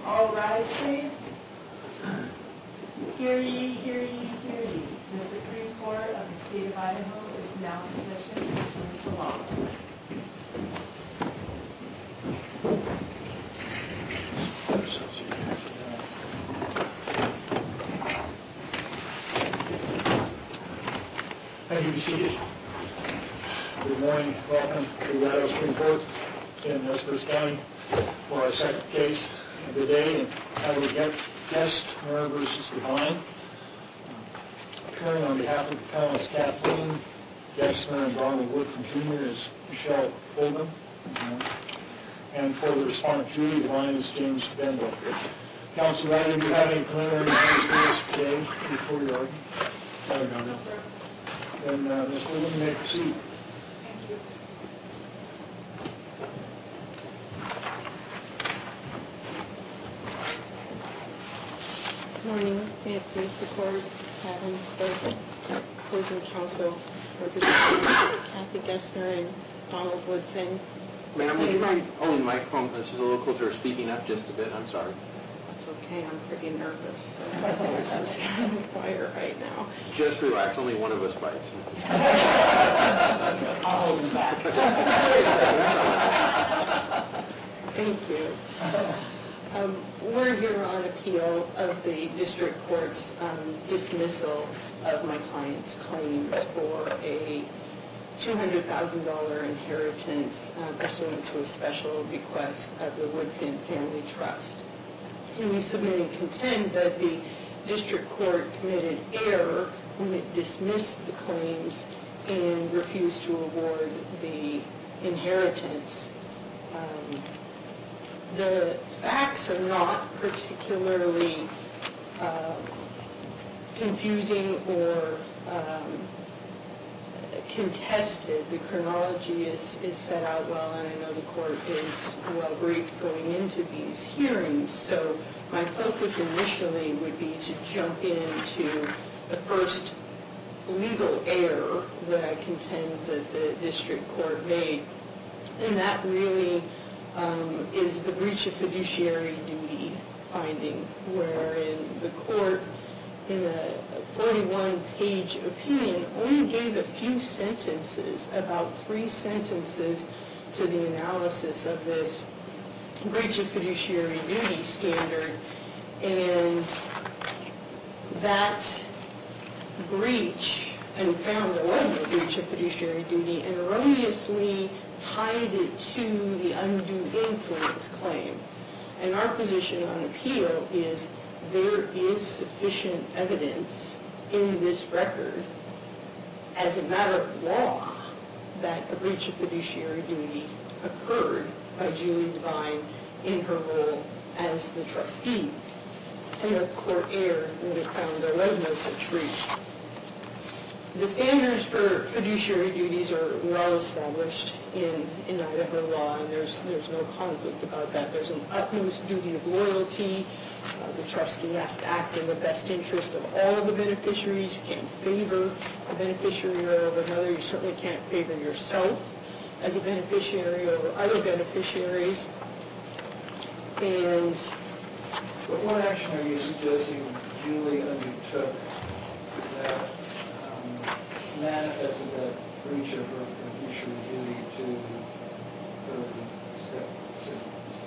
All rise, please. Hear ye, hear ye, hear ye. The Supreme Court of the State of Idaho is now in session pursuant to law. Thank you. Be seated. Good morning. Welcome to the Idaho Supreme Court in Westport County for our second case of the day. And I will get Gessner versus Devine. Appearing on behalf of the appellants Kathleen Gessner and Donald Woodford Jr. is Michelle Fulgham. And for the respondent Julie Devine is James Bendel. Counsel, do you have any preliminary things for us today before you argue? No, sir. Then, Ms. Fulgham, you may proceed. Thank you. Good morning. May it please the court, Madam Clerk, opposing counsel, representing Kathy Gessner and Donald Woodfin. Ma'am, would you mind holding the microphone just a little closer, speaking up just a bit? I'm sorry. It's okay. I'm pretty nervous. So this is kind of quiet right now. Just relax. Only one of us bites. I'll hold him back. Thank you. We're here on appeal of the district court's dismissal of my client's claims for a $200,000 inheritance pursuant to a special request of the Woodfin Family Trust. And we submit and contend that the district court committed error when it dismissed the claims and refused to award the inheritance. The facts are not particularly confusing or contested. The chronology is set out well, and I know the court is well briefed going into these hearings. So my focus initially would be to jump into the first legal error that I contend that the district court made, and that really is the breach of fiduciary duty finding, wherein the court, in a 41-page opinion, only gave a few sentences, about 3 sentences, to the analysis of this breach of fiduciary duty standard. And that breach, and found there was no breach of fiduciary duty, and erroneously tied it to the undue influence claim. And our position on appeal is there is sufficient evidence in this record, as a matter of law, that a breach of fiduciary duty occurred by Julie Devine in her role as the trustee. And the court erred when it found there was no such breach. The standards for fiduciary duties are well established in Idaho law, and there's no conflict about that. There's an utmost duty of loyalty. The trustee has to act in the best interest of all of the beneficiaries. You can't favor a beneficiary over another. You certainly can't favor yourself as a beneficiary over other beneficiaries. And what action are you suggesting Julie undertook that manifested that breach of her fiduciary duty to her step-siblings?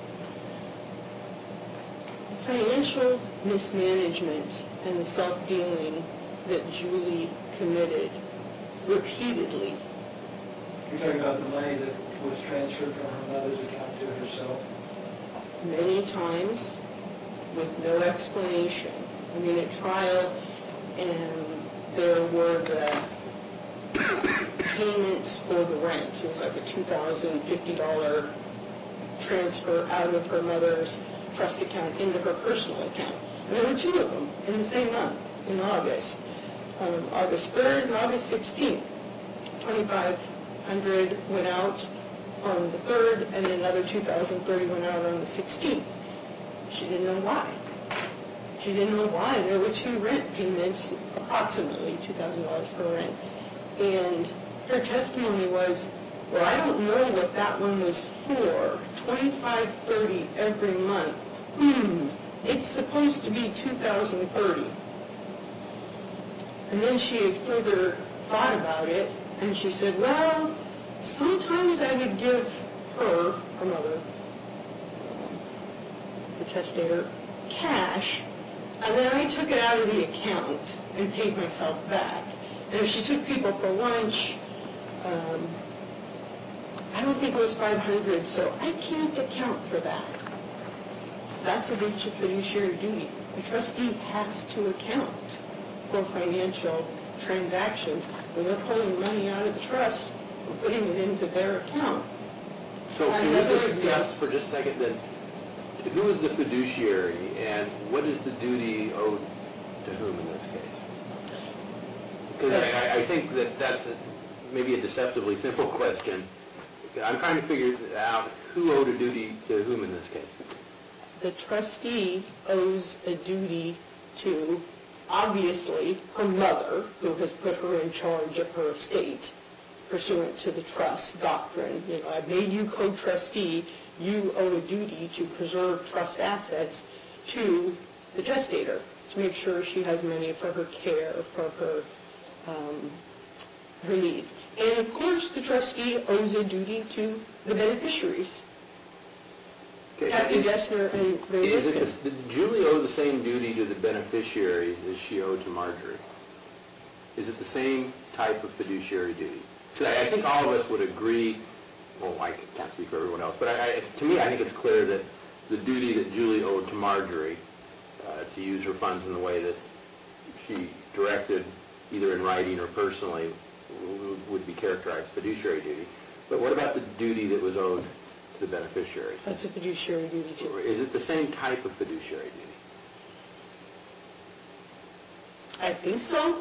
Financial mismanagement and the self-dealing that Julie committed repeatedly. You're talking about the money that was transferred from her mother's account to herself? Many times with no explanation. I mean, at trial, and there were the payments for the rent. It was like a $2,050 transfer out of her mother's trust account into her personal account. And there were 2 of them in the same month, in August. August 3rd and August 16th. $2,500 went out on the 3rd, and another $2,030 went out on the 16th. She didn't know why. She didn't know why. There were 2 rent payments, approximately $2,000 for rent. And her testimony was, well, I don't know what that one was for. $2,530 every month. it's supposed to be 2030. And then she had further thought about it, and she said, well, sometimes I would give her mother, the testator, cash, and then I took it out of the account and paid myself back. And if she took people for lunch, I don't think it was $500, so I can't account for that. That's a breach of fiduciary duty. The trustee has to account for financial transactions. When they're pulling money out of the trust and putting it into their account. So can we discuss for just a second then, who is the fiduciary and what is the duty owed to whom in this case? Because I think that that's maybe a deceptively simple question. I'm trying to figure out who owed a duty to whom in this case. The trustee owes a duty to, obviously, her mother, who has put her in charge of her estate, pursuant to the trust doctrine. You know, I've made you co-trustee. You owe a duty to preserve trust assets to the testator to make sure she has money for her care, for her needs. And of course, the trustee owes a duty to the beneficiaries. Captain Gessner and Ray Ripken. Did Julie owe the same duty to the beneficiaries as she owed to Marjorie? Is it the same type of fiduciary duty? So I think all of us would agree, well, I can't speak for everyone else, but to me I think it's clear that the duty that Julie owed to Marjorie to use her funds in the way that she directed, either in writing or personally, would be characterized fiduciary duty. But what about the duty that was owed to the beneficiaries? That's a fiduciary duty too. Is it the same type of fiduciary duty? I think so.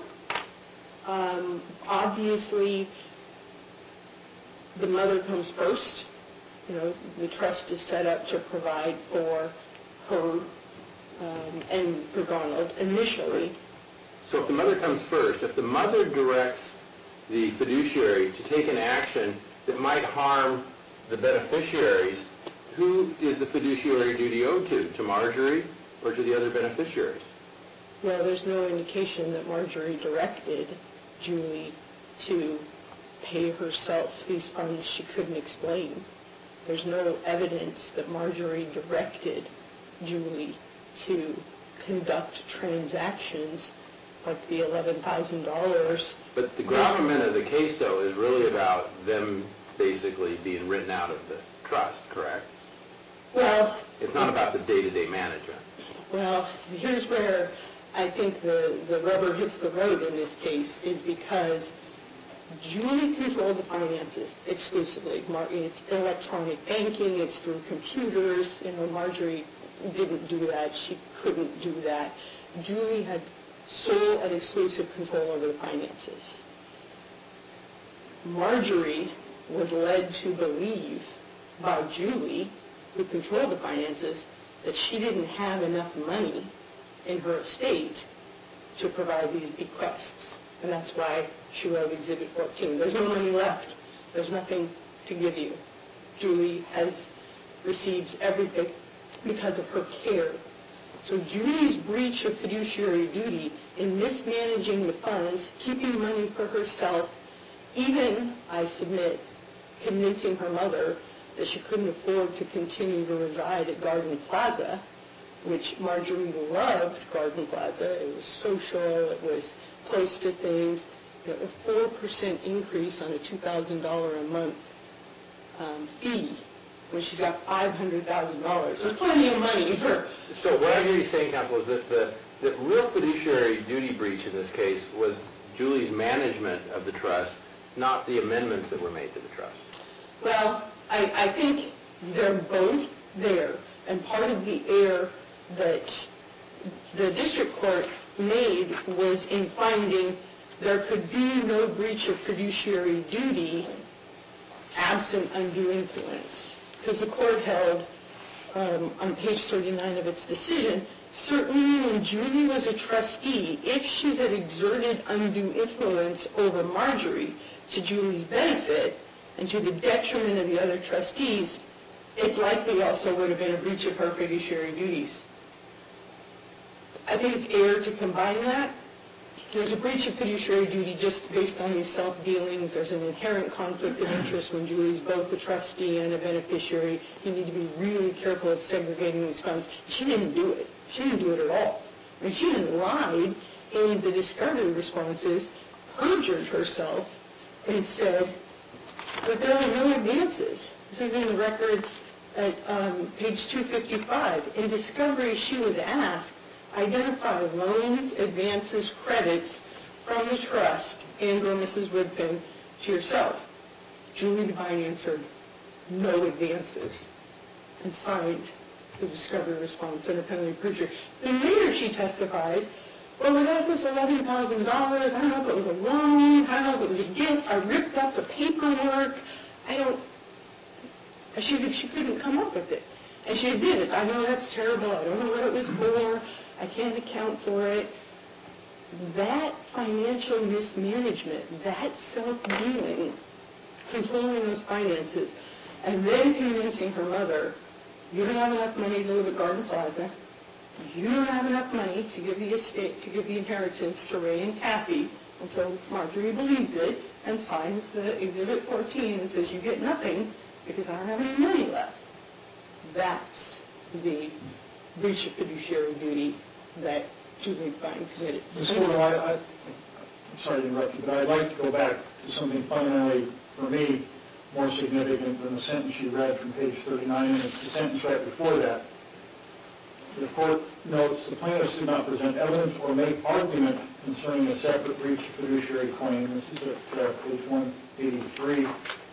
Obviously, the mother comes first. You know, the trust is set up to provide for her and for Donald initially. So if the mother comes first, if the mother directs the fiduciary to take an action that might harm the beneficiaries, who is the fiduciary duty owed to? To Marjorie or to the other beneficiaries? Well, there's no indication that Marjorie directed Julie to pay herself these funds she couldn't explain. There's no evidence that Marjorie directed Julie to conduct transactions like the $11,000. But the gravamen of the case, though, is really about them basically being written out of the trust, correct? Well, it's not about the day-to-day management. Well, here's where I think the rubber hits the road in this case, is because Julie controlled the finances exclusively. It's electronic banking, it's through computers. You know, Marjorie didn't do that. She couldn't do that. Julie had sole and exclusive control over the finances. Marjorie was led to believe by Julie, who controlled the finances, that she didn't have enough money in her estate to provide these bequests. And that's why she wrote Exhibit 14. There's no money left. There's nothing to give you. Julie receives everything because of her care. So Julie's breach of fiduciary duty in mismanaging the funds, keeping money for herself, even, I submit, convincing her mother that she couldn't afford to continue to reside at Garden Plaza, which Marjorie loved Garden Plaza. It was social, it was close to things. You know, a 4% increase on a $2,000 a month fee when she's got $500,000. There's plenty of money for... So what I hear you saying, counsel, is that the real fiduciary duty breach in this case was Julie's management of the trust, not the amendments that were made to the trust. Well, I think they're both there. And part of the error that the district court made was in finding there could be no breach of fiduciary duty absent undue influence. Because the court held, on page 39 of its decision, certainly when Julie was a trustee, if she had exerted undue influence over Marjorie to Julie's benefit and to the detriment of the other trustees, it's likely also would have been a breach of her fiduciary duties. I think it's error to combine that. There's a breach of fiduciary duty just based on these self-dealings. There's an inherent conflict of interest when Julie's both a trustee and a beneficiary. You need to be really careful of segregating these funds. She didn't do it. She didn't do it at all. I mean, she even lied in the discovery responses, perjured herself, and said that there are no advances. This is in the record at page 255. In discovery, she was asked, identify loans, advances, credits from the trust and/or Mrs. Woodfin to yourself. Julie Devine answered, no advances, and signed the discovery response under penalty of perjury. Then later she testifies, well, we got this $11,000. I don't know if it was a loan. I don't know if it was a gift. I ripped up the paperwork. She couldn't come up with it. And she admitted, I know that's terrible. I don't know what it was for. I can't account for it. That financial mismanagement, that self-dealing, controlling those finances, and then convincing her mother, you don't have enough money to live at Garden Plaza. You don't have enough money to give the estate, to give the inheritance to Ray and Kathy. And so Marjorie believes it and signs the Exhibit 14 and says, you get nothing because I don't have any money left. That's the breach of fiduciary duty that Julie Devine committed. Ms. Fordham, I'm sorry to interrupt you, but I'd like to go back to something fundamentally, for me, more significant than the sentence you read from page 39, and it's the sentence right before that. The court notes the plaintiffs did not present evidence or make argument concerning a separate breach of fiduciary claim. This is at page 183,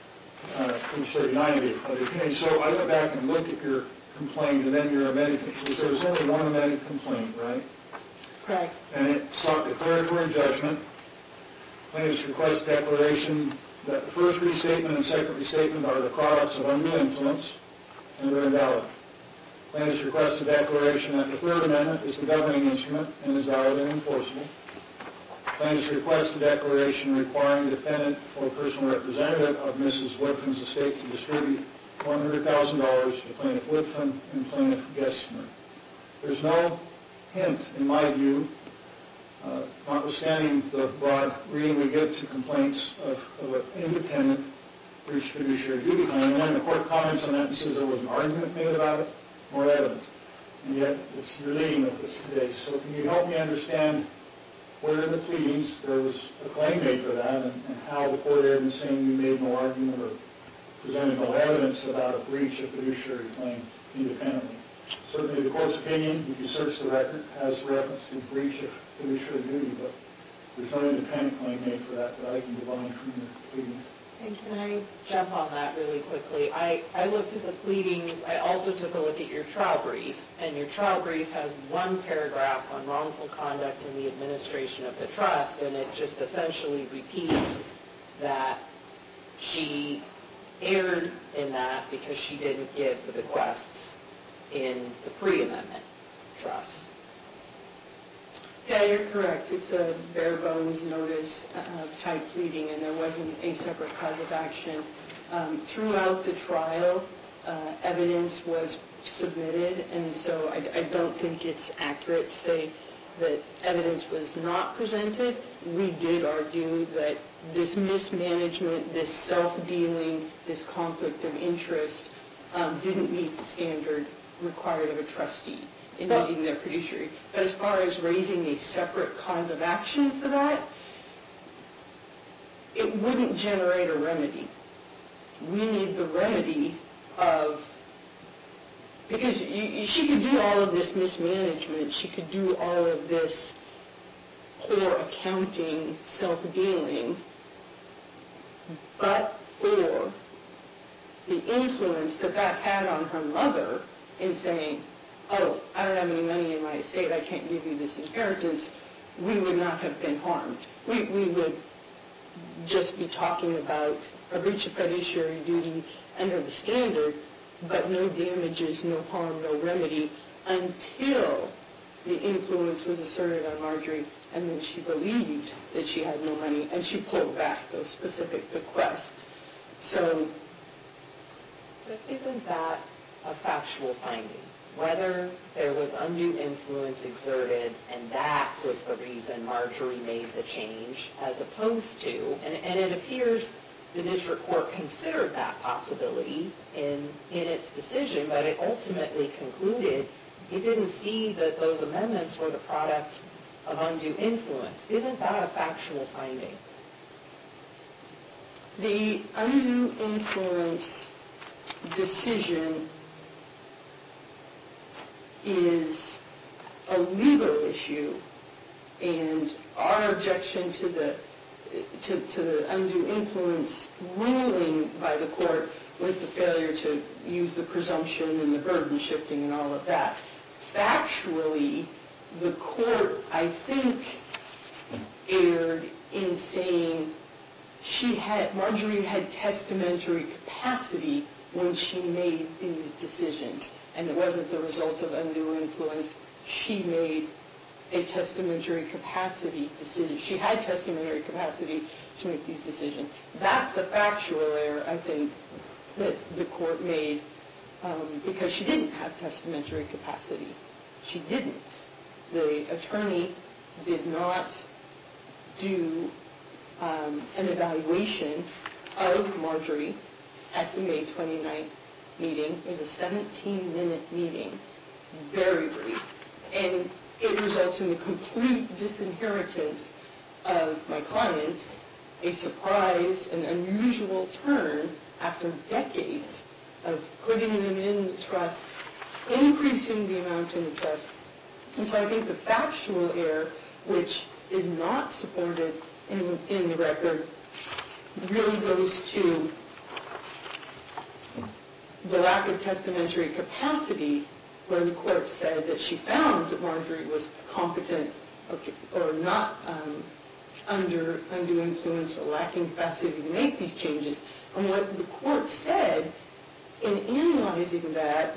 page 39 of the opinion. So I went back and looked at your complaint, and then your amended complaint. There was only one amended complaint, right? Correct. And it sought declaratory judgment. Plaintiffs request declaration that the first restatement and second restatement are the products of undue influence, and they're invalid. Plaintiffs request a declaration that the Third Amendment is the governing instrument and is valid and enforceable. Plaintiffs request a declaration requiring the defendant or personal representative of Mrs. Woodfin's estate to distribute $100,000 to Plaintiff Woodfin and Plaintiff Gessner. There's no hint, in my view, notwithstanding the broad reading we give to complaints of an independent breach of fiduciary duty claim, and when the court comments on that and says there was an argument made about it, more evidence. And yet, you're leading with this today. So can you help me understand where in the pleadings there was a claim made for that, and how the court erred in saying you made no argument or presented no evidence about a breach of fiduciary claim independently? Certainly the court's opinion, if you search the record, has reference to breach of fiduciary duty, but there's no independent claim made for that I can divine from the pleadings. And can I jump on that really quickly? I looked at the pleadings. I also took a look at your trial brief, and your trial brief has one paragraph on wrongful conduct in the administration of the trust, and it just essentially repeats that she erred in that because she didn't give the bequests in the pre-amendment trust. Yeah, you're correct. It's a bare bones notice type pleading, and there wasn't a separate cause of action. Throughout the trial, evidence was submitted, and so I don't think it's accurate to say that evidence was not presented. We did argue that this mismanagement, this self-dealing, this conflict of interest didn't meet the standard required of a trustee in meeting their fiduciary. But as far as raising a separate cause of action for that, it wouldn't generate a remedy. We need the remedy of, because she could do all of this mismanagement, she could do all of this poor accounting, self-dealing, but for the influence that had on her mother in saying, oh, I don't have any money in my estate, I can't give you this inheritance, we would not have been harmed. We would just be talking about a breach of fiduciary duty under the standard, but no damages, no harm, no remedy, until the influence was asserted on Marjorie, and then she believed that she had no money, and she pulled back those specific bequests. So, but isn't that a factual finding? whether there was undue influence exerted, and that was the reason Marjorie made the change, as opposed to, and it appears the district court considered that possibility in its decision, but it ultimately concluded it didn't see that those amendments were the product of undue influence. Isn't that a factual finding? The undue influence decision is a legal issue, and our objection to the undue influence ruling by the court was the failure to use the presumption and the burden shifting and all of that. Factually, the court, I think, erred in saying Marjorie had testamentary capacity when she made these decisions, and it wasn't the result of undue influence. She made a testamentary capacity decision. She had testamentary capacity to make these decisions. That's the factual error, I think, that the court made, because she didn't have testamentary capacity. She didn't. The attorney did not do an evaluation of Marjorie at the May 29th meeting. It was a 17-minute meeting, very brief, and it results in the complete disinheritance of my clients, a surprise, an unusual turn after decades of putting them in the trust, increasing the amount in the trust. And so I think the factual error, which is not supported in the record, really goes to the lack of testamentary capacity, where the court said that she found that Marjorie was competent or not under undue influence or lacking capacity to make these changes. And what the court said in analyzing that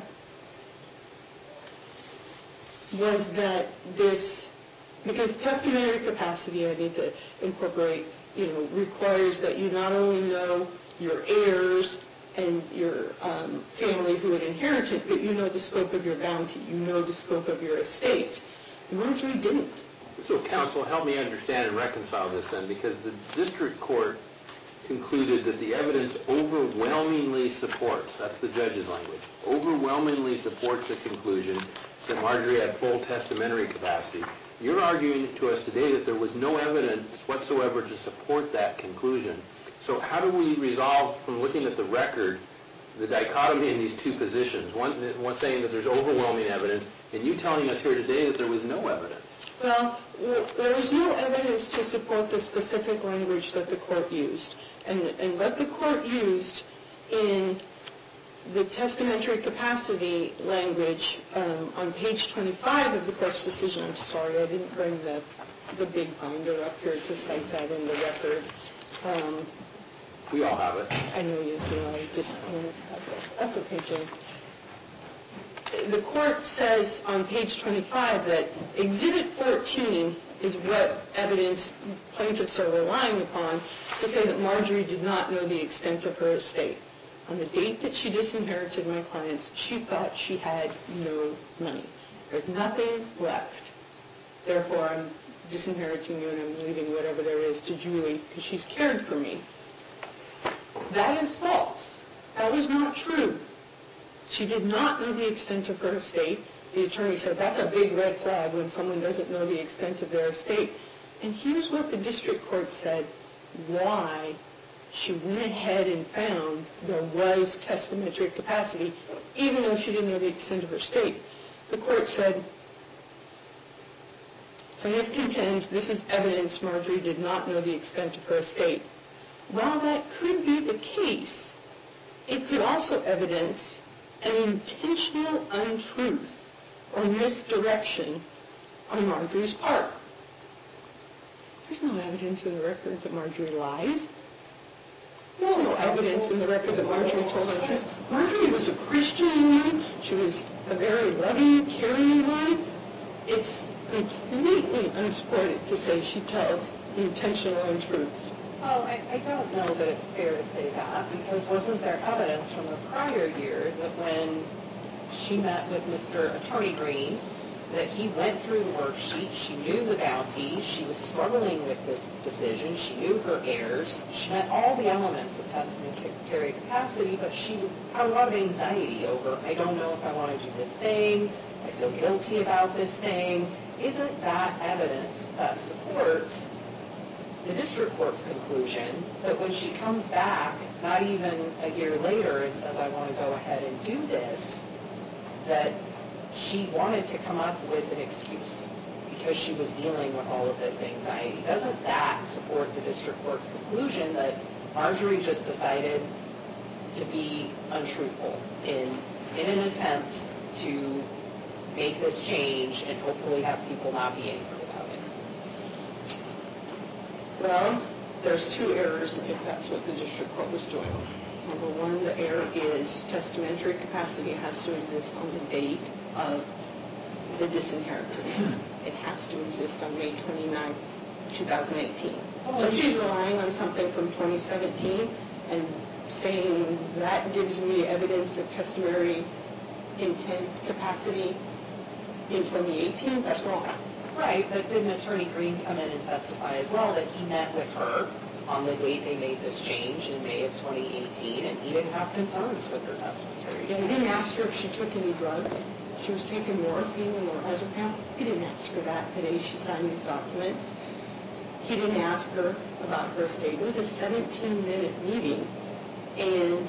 was that because testamentary capacity, I need to incorporate, requires that you not only know your heirs and your family who would inherit it, but you know the scope of your bounty, you know the scope of your estate. Marjorie didn't. So, counsel, help me understand and reconcile this then, because the district court concluded that the evidence overwhelmingly supports, that's the judge's language, overwhelmingly supports the conclusion that Marjorie had full testamentary capacity. You're arguing to us today that there was no evidence whatsoever to support that conclusion. So how do we resolve, from looking at the record, the dichotomy in these two positions? One saying that there's overwhelming evidence, and you telling us here today that there was no evidence. Well, there was no evidence to support the specific language that the court used. And what the court used in the testamentary capacity language on page 25 of the court's decision, I'm sorry, I didn't bring the big binder up here to cite that in the record. We all have it. I know you do. I just don't have it. That's okay, Jane. The court says on page 25 that Exhibit 14 is what evidence plaintiffs are relying upon to say that Marjorie did not know the extent of her estate. On the date that she disinherited my clients, she thought she had no money. There's nothing left. Therefore, I'm disinheriting you and I'm leaving whatever there is to Julie because she's cared for me. That is false. That was not true. She did not know the extent of her estate. The attorney said that's a big red flag when someone doesn't know the extent of their estate. And here's what the district court said why she went ahead and found there was testamentary capacity, even though she didn't know the extent of her estate. The court said, plaintiff contends this is evidence Marjorie did not know the extent of her estate. While that could be the case, it could also evidence an intentional untruth or misdirection on Marjorie's part. There's no evidence in the record that Marjorie lies. There's no evidence in the record that Marjorie told the truth. Marjorie was a Christian woman. She was a very loving, caring woman. It's completely unsupported to say she tells intentional untruths. Well, I don't know that it's fair to say that, because wasn't there evidence from the prior year that when she met with Mr. Attorney Green, that he went through the worksheet, she knew the bounty, she was struggling with this decision, she knew her errors, she met all the elements of testamentary capacity, but she had a lot of anxiety over, I don't know if I want to do this thing, I feel guilty about this thing. Isn't that evidence that supports the district court's conclusion that when she comes back, not even a year later, and says, I want to go ahead and do this, that she wanted to come up with an excuse because she was dealing with all of this anxiety? Doesn't that support the district court's conclusion that Marjorie just decided to be untruthful in an attempt to make this change and hopefully have people not be angry about it? Well, there's two errors if that's what the district court was doing. Number one, the error is testamentary capacity has to exist on the date of the disinheritance. It has to exist on May 29, 2018. So she's relying on something from 2017 and saying that gives me evidence of testamentary intent capacity in 2018. That's wrong. Right, but didn't Attorney Green come in and testify as well that he met with her on the date they made this change in May of 2018, and he didn't have concerns with her testamentary? Yeah, he didn't ask her if she took any drugs. She was taking morphine or lorazepam. He didn't ask her that the day she signed these documents. He didn't ask her about her state. It was a 17-minute meeting, and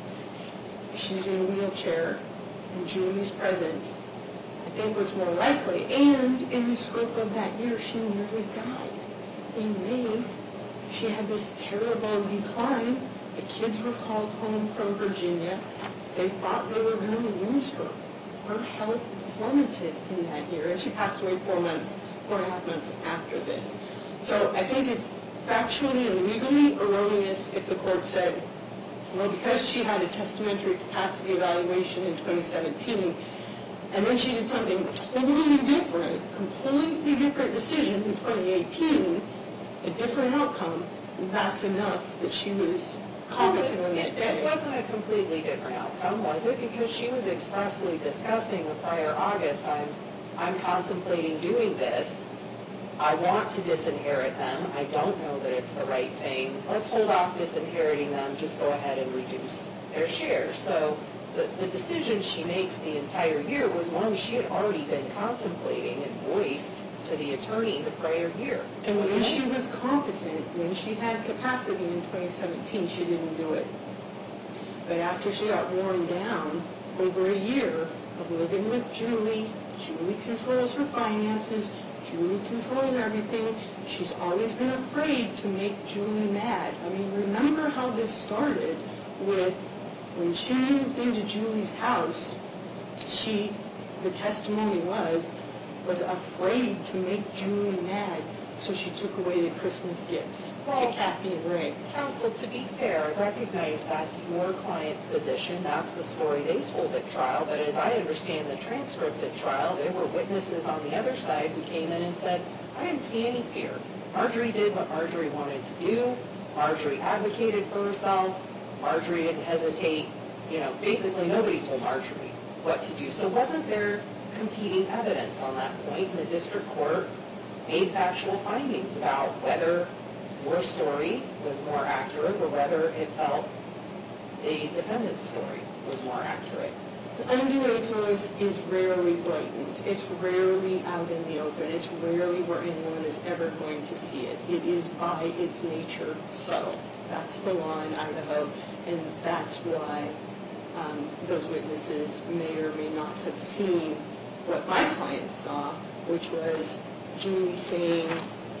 she's in a wheelchair, and Julie's present. I think what's more likely, and in the scope of that year, she nearly died. In May, she had this terrible decline. The kids were called home from Virginia. They thought they were going to lose her. Her health plummeted in that year, and she passed away 4.5 months after this. So I think it's factually and legally erroneous if the court said, well, because she had a testamentary capacity evaluation in 2017, and then she did something totally different, completely different decision in 2018, a different outcome, that's enough that she was competent on that day. It wasn't a completely different outcome, was it? Because she was expressly discussing the prior August, I'm contemplating doing this. I want to disinherit them. I don't know that it's the right thing. Let's hold off disinheriting them. Just go ahead and reduce their shares. So the decision she makes the entire year was one she had already been contemplating and voiced to the attorney the prior year. And when she was competent, when she had capacity in 2017, she didn't do it. But after she got worn down, over a year of living with Julie, Julie controls her finances, Julie controls everything. She's always been afraid to make Julie mad. I mean, remember how this started with when she moved into Julie's house, the testimony was afraid to make Julie mad, so she took away the Christmas gifts to Kathy and Ray. Counsel, to be fair, I recognize that's your client's position. That's the story they told at trial. But as I understand the transcript at trial, there were witnesses on the other side who came in and said, I didn't see any fear. Marjorie did what Marjorie wanted to do. Marjorie advocated for herself. Marjorie didn't hesitate. You know, basically nobody told Marjorie what to do. So wasn't there competing evidence on that point? And the district court made factual findings about whether your story was more accurate or whether it felt the defendant's story was more accurate. The undue influence is rarely blatant. It's rarely out in the open. It's rarely where anyone is ever going to see it. It is by its nature subtle. That's the law in Idaho, and that's why those witnesses may or may not have seen what my client saw, which was Julie saying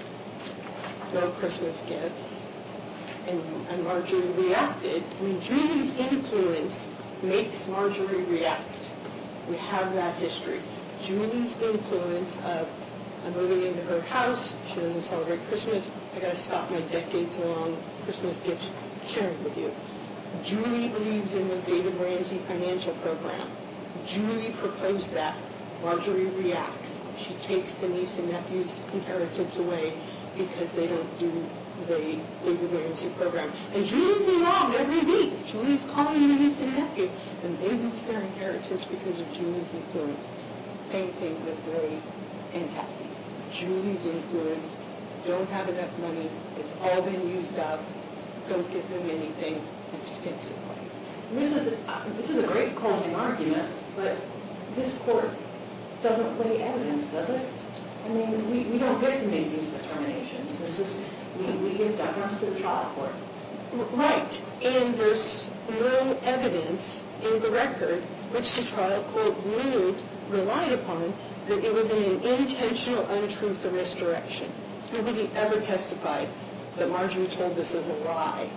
no Christmas gifts, and Marjorie reacted. I mean, Julie's influence makes Marjorie react. We have that history. Julie's influence of, I'm moving into her house, she doesn't celebrate Christmas, I gotta stop my decades-long Christmas gift sharing with you. Julie believes in the David Ramsey financial program. Julie proposed that. Marjorie reacts. She takes the niece and nephew's inheritance away because they don't do the legal emergency program. And Julie's involved every week. Julie's calling her niece and nephew, and they lose their inheritance because of Julie's influence. Same thing with Ray and Kathy. Julie's influence, don't have enough money, it's all been used up, don't give them anything, and she takes it away. This is a great closing argument, but this court doesn't weigh evidence, does it? I mean, we don't get to make these determinations. We give deference to the trial court. Right, and there's no evidence in the record which the trial court relied upon that it was an intentional untruth or misdirection. Nobody ever testified that Marjorie told this as a lie.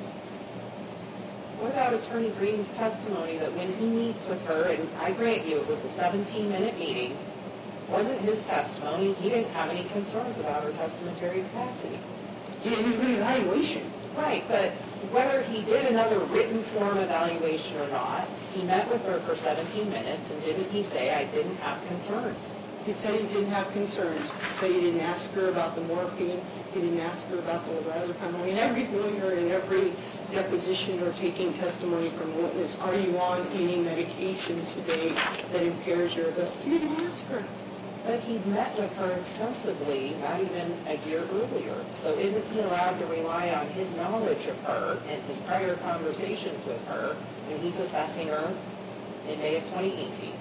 What about Attorney Green's testimony that when he meets with her, and I grant you it was a 17-minute meeting, wasn't his testimony, he didn't have any concerns about her testamentary capacity. He didn't do an evaluation. Right, but whether he did another written form evaluation or not, he met with her for 17 minutes, and didn't he say, I didn't have concerns? He said he didn't have concerns, but he didn't ask her about the morphine, he didn't ask her about the lorazepam. I mean, every lawyer in every deposition or taking testimony from a witness, are you on any medication today that impairs your ability? He didn't ask her. But he met with her extensively, not even a year earlier. So isn't he allowed to rely on his knowledge of her and his prior conversations with her when he's assessing her in May of 2018?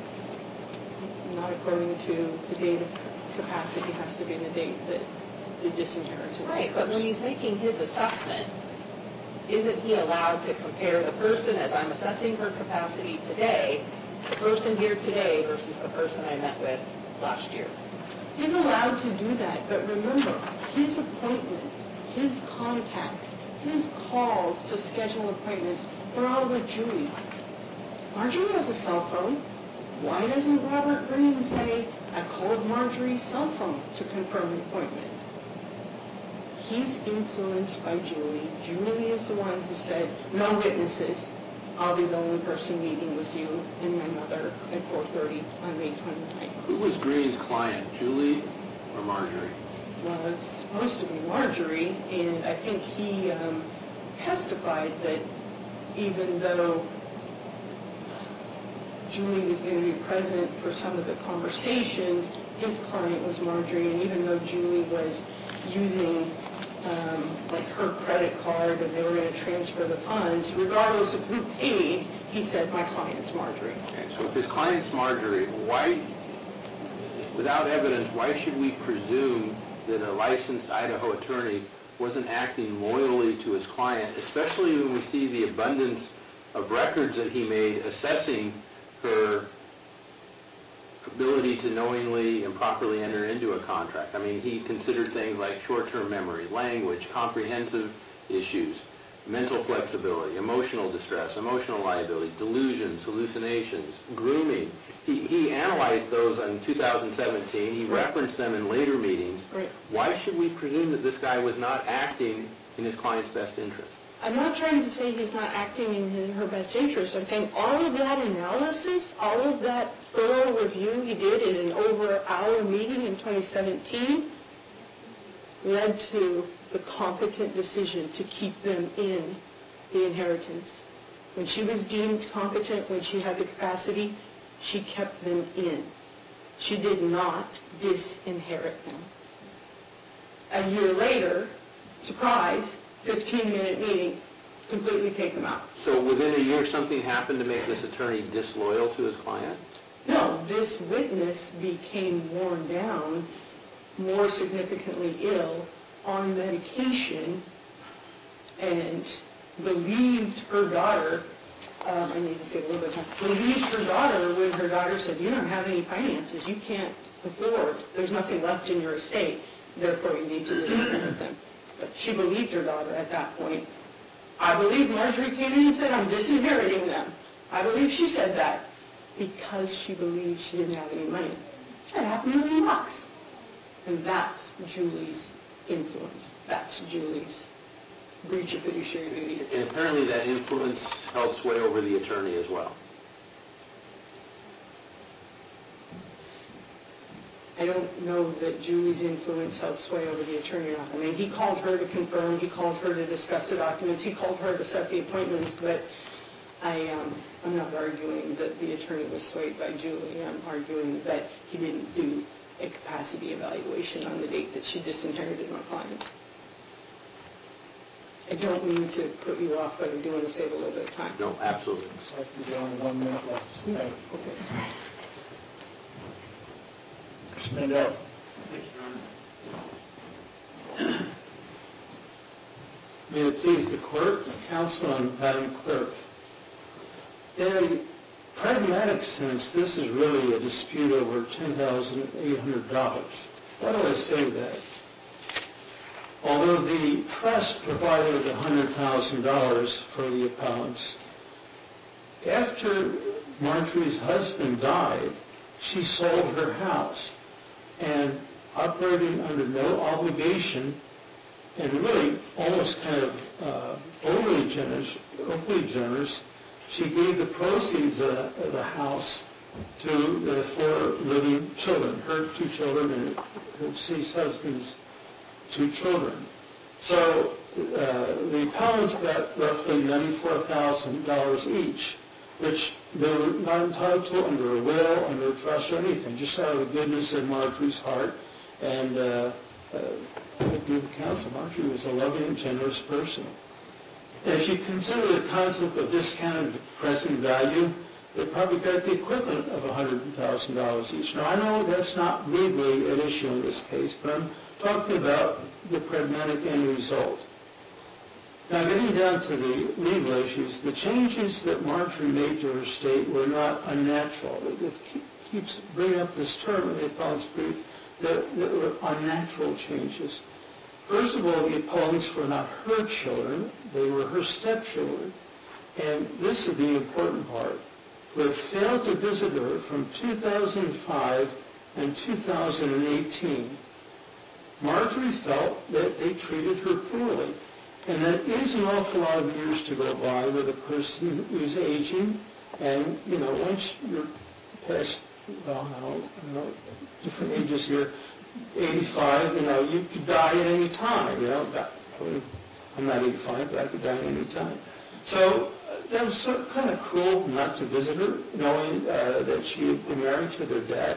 Not according to the date of capacity, has to be the date that the disinheritance occurs. Right, but when he's making his assessment, isn't he allowed to compare the person, as I'm assessing her capacity today, the person here today versus the person I met with last year? He's allowed to do that, but remember, his appointments, his contacts, his calls to schedule appointments, they're all with Julie. Marjorie has a cell phone. Why doesn't Robert Green say, I called Marjorie's cell phone to confirm the appointment? He's influenced by Julie. Julie is the one who said, no witnesses. I'll be the only person meeting with you and my mother at 4:30 on May 29th. Who was Green's client, Julie or Marjorie? Well, it's supposed to be Marjorie, and I think he testified that even though Julie was going to be present for some of the conversations, his client was Marjorie, and even though Julie was using like her credit card and they were going to transfer the funds, regardless of who paid, he said, my client's Marjorie. Okay, so if his client's Marjorie, why, without evidence, why should we presume that a licensed Idaho attorney wasn't acting loyally to his client, especially when we see the abundance of records that he made assessing her ability to knowingly and properly enter into a contract? I mean, he considered things like short-term memory, language, comprehensive issues, mental flexibility, emotional distress, emotional liability, delusions, hallucinations, grooming. He analyzed those in 2017. He referenced them in later meetings. Right. Why should we presume that this guy was not acting in his client's best interest? I'm not trying to say he's not acting in her best interest. I'm saying all of that analysis, all of that thorough review he did in an over-hour meeting in 2017 led to the competent decision to keep them in the inheritance. When she was deemed competent, when she had the capacity, she kept them in. She did not disinherit them. A year later, surprise, 15-minute meeting, completely take them out. So within a year, something happened to make this attorney disloyal to his client? No, this witness became worn down, more significantly ill, on medication, and believed her daughter, I need to say a little bit more, believed her daughter when her daughter said, you don't have any finances, you can't afford, there's nothing left in your estate, therefore you need to disinherit them. But she believed her daughter at that point. I believe Marjorie came in and said, I'm disinheriting them. I believe she said that because she believed she didn't have any money. She had $500,000. And that's Julie's influence. That's Julie's breach of fiduciary duty. And apparently that influence held sway over the attorney as well. I don't know that Julie's influence held sway over the attorney. I mean, he called her to confirm, he called her to discuss the documents, he called her to set the appointments, but I'm not arguing that the attorney was swayed by Julie. I'm arguing that he didn't do a capacity evaluation on the date that she disinherited my clients. I don't mean to put you off, but I do want to save a little bit of time. No, absolutely. Looks like we're down to 1 minute left. Thank you. Stand up. May it please the court, counsel, and Madam Clerk. In a pragmatic sense, this is really a dispute over $10,800. Why do I say that? Although the trust provided $100,000 for the appellants, after Marjorie's husband died, she sold her house, and operating under no obligation, and really almost kind of overly generous, she gave the proceeds of the house to the 4 living children, her 2 children and her deceased husband's 2 children. So the appellants got roughly $94,000 each, which they were not entitled to under a will, under a trust, or anything, just out of the goodness of Marjorie's heart. And I agree with counsel, Marjorie was a loving and generous person. And if you consider the concept of discounted present value, they probably got the equivalent of $100,000 each. Now, I know that's not legally an issue in this case, but I'm talking about the pragmatic end result. Now, getting down to the legal issues, the changes that Marjorie made to her estate were not unnatural. It keeps bringing up this term in the appellant's brief, that were unnatural changes. First of all, the appellants were not her children, they were her stepchildren. And this is the important part. Who had failed to visit her from 2005 and 2018. Marjorie felt that they treated her poorly. And that is an awful lot of years to go by with a person who's aging. And, once you're past, well, I don't know, different ages here, 85, you could die at any time, I'm not 85, but I could die at any time. So that was kind of cruel not to visit her, knowing that she had been married to their dad.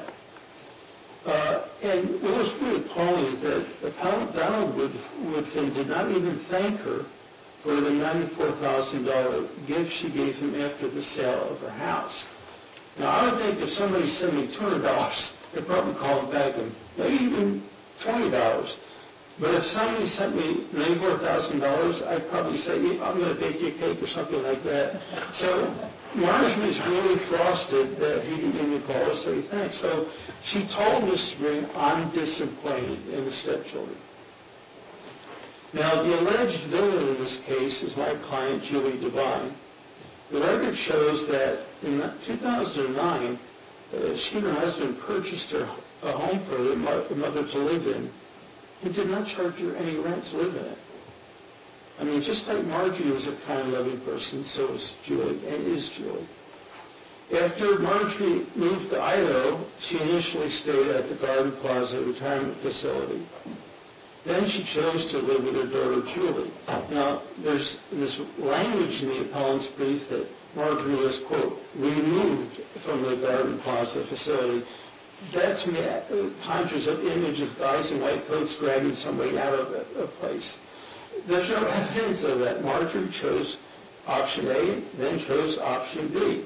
And what was really appalling is that Appellant Donald Woodfin did not even thank her for the $94,000 gift she gave him after the sale of her house. Now, I would think if somebody sent me $200, I'd probably call him back and maybe even $20. But if somebody sent me $94,000, I'd probably say, I'm going to bake you a cake or something like that. So Marjorie was really frosted that he didn't even call to say thanks. So she told Mr. Green, I'm disappointed in the stepchildren. Now, the alleged villain in this case is my client, Julie Devine. The record shows that in 2009, she and her husband purchased a home for their mother to live in. He did not charge her any rent to live in it. I mean, just like Marjorie was a kind, loving person, so was Julie, and is Julie. After Marjorie moved to Idaho, she initially stayed at the Garden Plaza retirement facility. Then she chose to live with her daughter, Julie. Now, there's this language in the appellant's brief that Marjorie was, quote, removed from the Garden Plaza facility. That, to me, conjures up the image of guys in white coats dragging somebody out of a place. There's no evidence of that. Marjorie chose option A, then chose option B.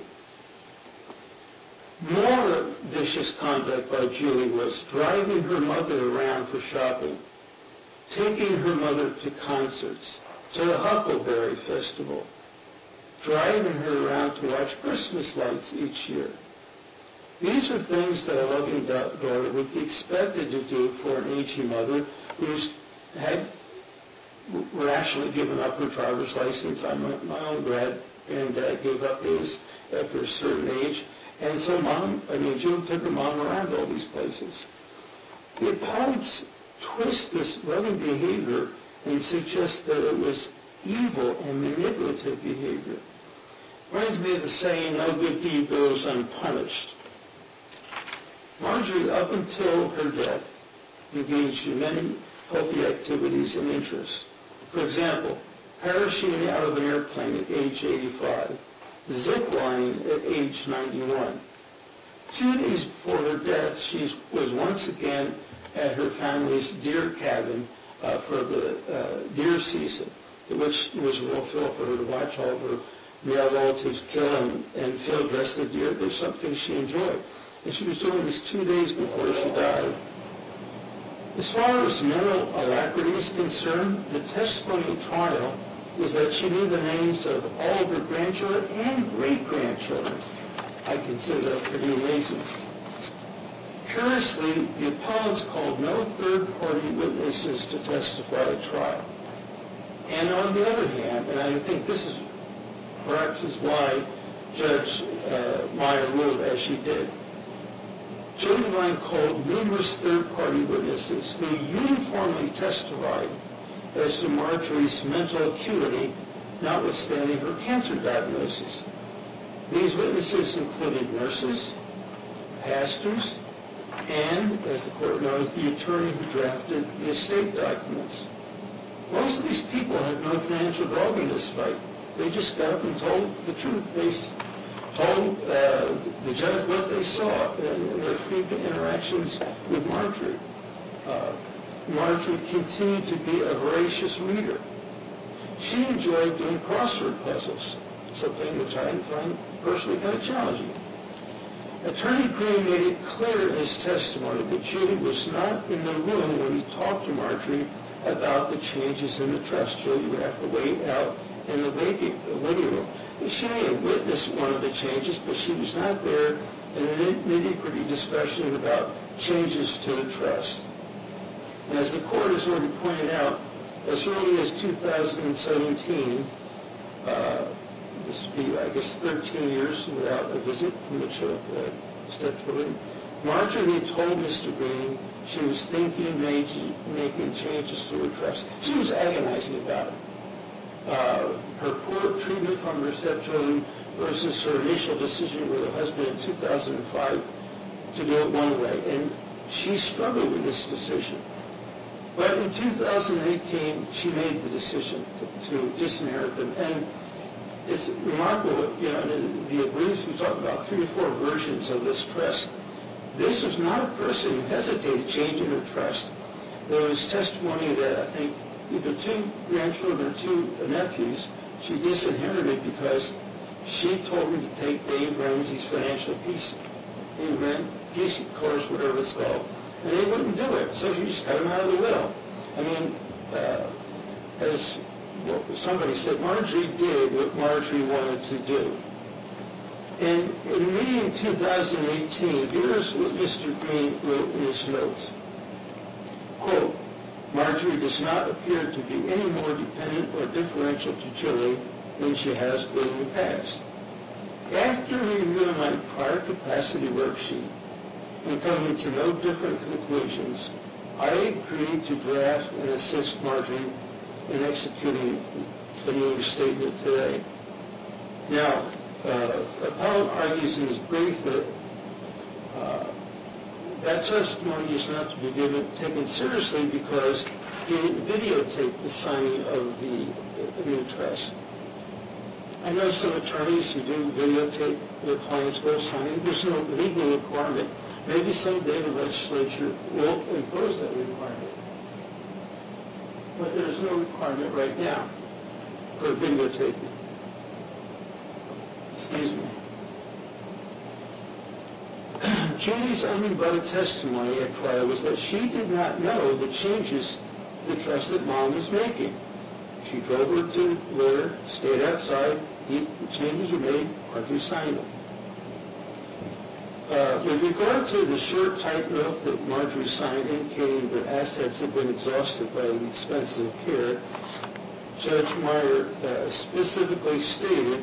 More vicious conduct by Julie was driving her mother around for shopping, taking her mother to concerts, to the Huckleberry Festival, driving her around to watch Christmas lights each year. These are things that a loving daughter would be expected to do for an aging mother were actually given up her driver's license. My own granddad gave up his after a certain age. And so Julie took her mom around all these places. The appellants twist this loving behavior and suggest that it was evil and manipulative behavior. Reminds me of the saying, no good deed goes unpunished. Marjorie, up until her death, engaged in many healthy activities and interests. For example, parachuting out of an airplane at age 85, ziplining at age 91. 2 days before her death, she was once again at her family's deer cabin for the deer season, which was a real thrill for her to watch all of her male relatives kill and field dress the deer. There's something she enjoyed. And she was doing this 2 days before she died. As far as mental alacrity is concerned, the testimony at trial was that she knew the names of all of her grandchildren and great-grandchildren. I consider that pretty amazing. Curiously, the appellants called no third-party witnesses to testify at trial. And on the other hand, and I think this is perhaps why Judge Meyer ruled as she did, Judy Devine called numerous third-party witnesses who uniformly testified as to Marjorie's mental acuity, notwithstanding her cancer diagnosis. These witnesses included nurses, pastors, and, as the court knows, the attorney who drafted the estate documents. Most of these people had no financial dog in this fight. They just got up and told the truth. They told the judge what they saw in their frequent interactions with Marjorie. Marjorie continued to be a voracious reader. She enjoyed doing crossword puzzles, something which I find personally kind of challenging. Attorney Green made it clear in his testimony that Judy was not in the room when he talked to Marjorie about the changes in the trust. Judy would have to wait out in the waiting room. She may have witnessed one of the changes, but she was not there in a nitty-gritty discussion about changes to the trust. And as the court has already pointed out, as early as 2017, this would be, I guess, 13 years without a visit from the stepchildren, Marjorie told Mr. Green she was thinking of making changes to her trust. She was agonizing about it. Her poor treatment from her stepchildren versus her initial decision with her husband in 2005 to do it one way. And she struggled with this decision. But in 2018, she made the decision to disinherit them. And it's remarkable, you know, in the briefs we talk about 3 or 4 versions of this trust. This was not a person who hesitated changing her trust. There was testimony that I think either 2 grandchildren or 2 nephews she disinherited because she told them to take Dave Ramsey's financial peace course, whatever it's called, and they wouldn't do it. So she just cut them out of the will. I mean, as somebody said, Marjorie did what Marjorie wanted to do. And in a meeting in 2018, here's what Mr. Green wrote in his notes. Quote, Marjorie does not appear to be any more dependent or differential to Julie than she has been in the past. After reviewing my prior capacity worksheet and coming to no different conclusions, I agreed to draft and assist Marjorie in executing the new statement today. Now, appellant argues in his brief that that testimony is not to be taken seriously because he didn't videotape the signing of the new trust. I know some attorneys who do videotape their clients' will signing. There's no legal requirement. Maybe someday the legislature will impose that requirement. But there's no requirement right now for videotaping. Excuse me. Judy's unrebutted testimony at trial was that she did not know the changes to the trust that Mom was making. She drove her to the lawyer, stayed outside, the changes were made, Marjorie signed them. With regard to the short type note that Marjorie signed indicating that assets had been exhausted by the expenses of care, Judge Meyer specifically stated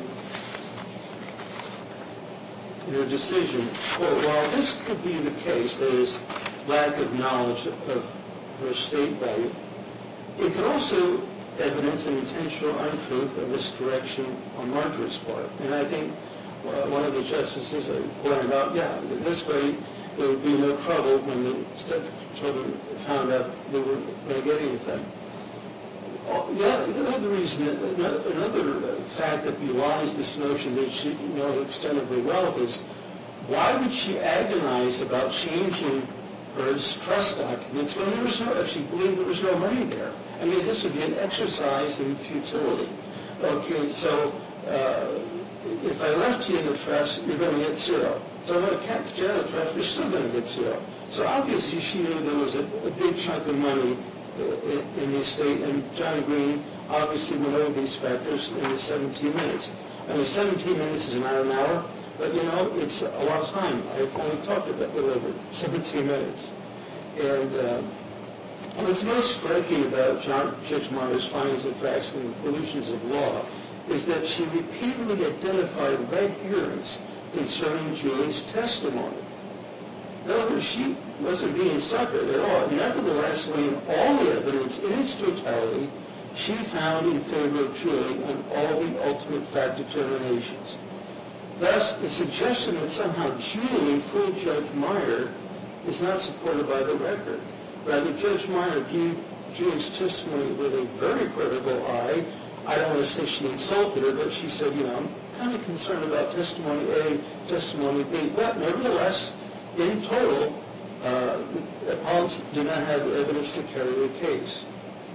in her decision, quote, while this could be the case, there is lack of knowledge of her estate value, it could also evidence an intentional untruth or misdirection on Marjorie's part. And I think one of the justices pointed out, yeah, this way there would be no trouble when the stepchildren found out they weren't going to get anything. Another reason, another fact that belies this notion that she knows the extent of her wealth is, why would she agonize about changing her trust documents when there was no, if she believed there was no money there? I mean, this would be an exercise in futility. Okay, so if I left you in the trust, you're going to get zero. So I'm going to catch you in the trust, you're still going to get zero. So obviously she knew there was a big chunk of money in the estate, and John Green obviously went over these factors in the 17 minutes. I mean, 17 minutes is not an hour, but you know, it's a lot of time. I've only talked about a little over 17 minutes. And what's most striking about Judge Meyer's findings of facts and conclusions of law is that she repeatedly identified red herrings concerning Julie's testimony. In other words, she wasn't being suckered at all. Nevertheless, weighing all the evidence in its totality, she found in favor of Julie on all the ultimate fact determinations. Thus, the suggestion that somehow Julie fooled Judge Meyer is not supported by the record. Rather, Judge Meyer viewed Julie's testimony with a very critical eye. I don't want to say she insulted her, but she said, you know, I'm kind of concerned about testimony A, testimony B. But nevertheless, in total, appellants do not have evidence to carry the case.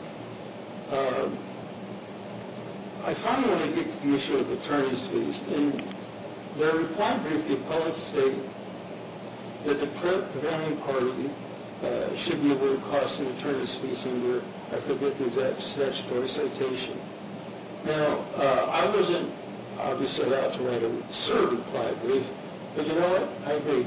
I finally want to get to the issue of attorney's fees. In their reply brief, the appellants state that the prevailing party should be awarded costs and attorney's fees under, I forget the exact statutory citation. Now, I wasn't obviously allowed to write a served reply brief, but you know what? I agree.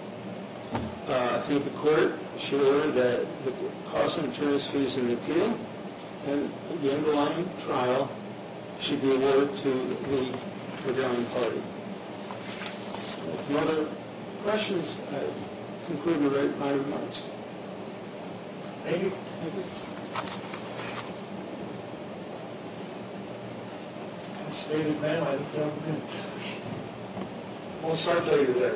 I think the court should order that the costs and attorney's fees in the appeal and the underlying trial should be awarded to the prevailing party. If no other questions, I conclude my remarks. Thank you. As stated, ma'am, we'll start later there.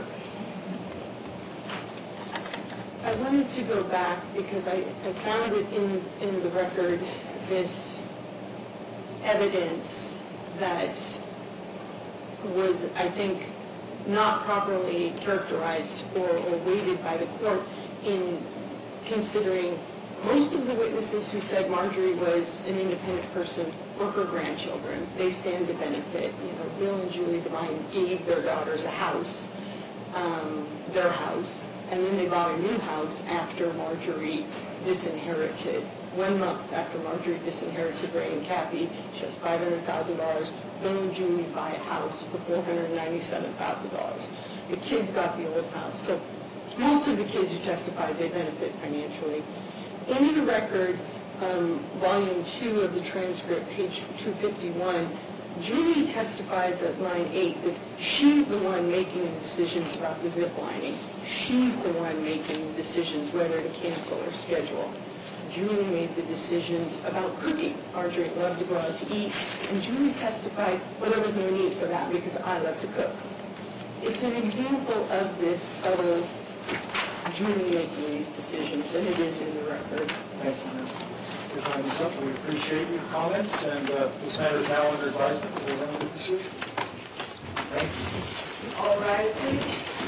I wanted to go back because I found it in the record, this evidence that was, I think, not properly characterized or weighted by the court in considering most of the witnesses who said Marjorie was an independent person were her grandchildren. They stand to benefit. You know, Bill and Julie Devine gave their daughters a house, their house, and then they bought a new house after Marjorie disinherited. 1 month after Marjorie disinherited Ray and Kathy, she has $500,000. Bill and Julie buy a house for $497,000. The kids got the old house. So most of the kids who testified, they benefit financially. In the record, volume 2 of the transcript, page 251, Julie testifies at line 8 that she's the one making the decisions about the zip lining. She's the one making the decisions whether to cancel or schedule. Julie made the decisions about cooking. Marjorie loved to go out to eat, and Julie testified, well, there was no need for that because I love to cook. It's an example of this subtle Julie making these decisions, and it is in the record. Thank you, ma'am. Your time is up. We appreciate your comments, and this matter is now under advisement. We'll render the decision. Thank you. All rise, please.